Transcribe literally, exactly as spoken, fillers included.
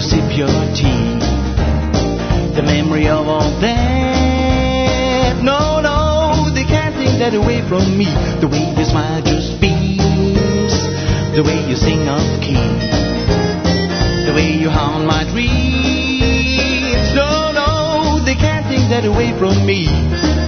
sip your tea. The memory of all that. No, no, they can't take that away from me. The way you smile just beams. The way you sing off key. The way you haunt my dreams. No, no, they can't take that away from me.